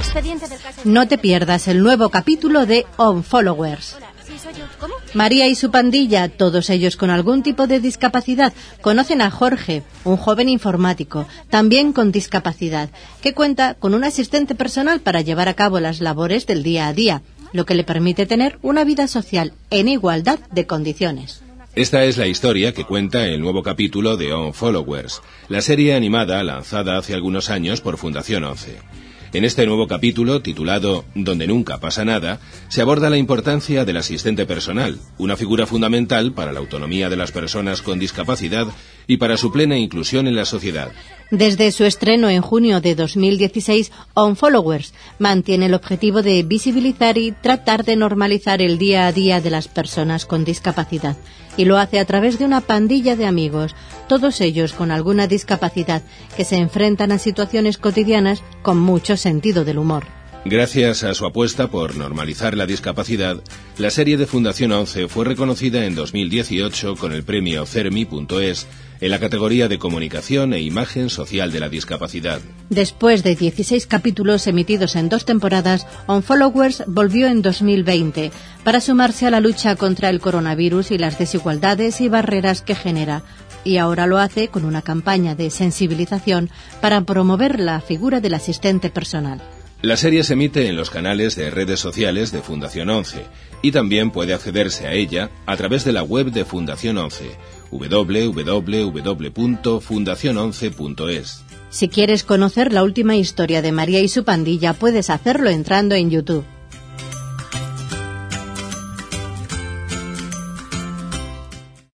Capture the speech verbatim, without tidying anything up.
expediente del caso... No te pierdas el nuevo capítulo de Unfollowers. Hola, sí, soy yo. ¿Cómo? María y su pandilla, todos ellos con algún tipo de discapacidad, conocen a Jorge, un joven informático, también con discapacidad, que cuenta con un asistente personal para llevar a cabo las labores del día a día, lo que le permite tener una vida social en igualdad de condiciones. Esta es la historia que cuenta el nuevo capítulo de Unfollowers, la serie animada lanzada hace algunos años por Fundación once. En este nuevo capítulo, titulado Donde nunca pasa nada, se aborda la importancia del asistente personal, una figura fundamental para la autonomía de las personas con discapacidad y para su plena inclusión en la sociedad. Desde su estreno en junio de dos mil dieciséis, Unfollowers mantiene el objetivo de visibilizar y tratar de normalizar el día a día de las personas con discapacidad. Y lo hace a través de una pandilla de amigos, todos ellos con alguna discapacidad, que se enfrentan a situaciones cotidianas con mucho sentido del humor. Gracias a su apuesta por normalizar la discapacidad, la serie de Fundación once fue reconocida en dos mil dieciocho con el premio Cermi punto es en la categoría de Comunicación e Imagen Social de la Discapacidad. Después de dieciséis capítulos emitidos en dos temporadas, Unfollowers volvió en dos mil veinte para sumarse a la lucha contra el coronavirus y las desigualdades y barreras que genera. Y ahora lo hace con una campaña de sensibilización para promover la figura del asistente personal. La serie se emite en los canales de redes sociales de Fundación once y también puede accederse a ella a través de la web de Fundación once, doble u doble u doble u punto fundación once punto es. Si quieres conocer la última historia de María y su pandilla, puedes hacerlo entrando en YouTube.